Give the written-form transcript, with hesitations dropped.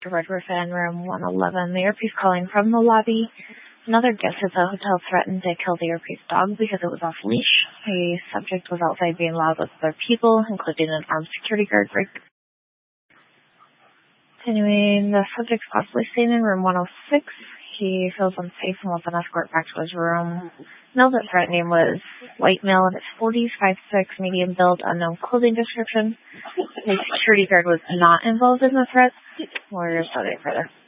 Dr. Redworth in room 111. The earpiece calling from the lobby. Another guest at the hotel threatened to kill the earpiece dog because it was off leash. The subject was outside being loud with other people, including an armed security guard. Continuing, the subject's possibly staying in room 106. He feels unsafe and wants an escort back to his room. Male that threatening was white male in his 40s, 5'6", medium build, unknown clothing description. The security guard was not involved in the threat. We're studying further.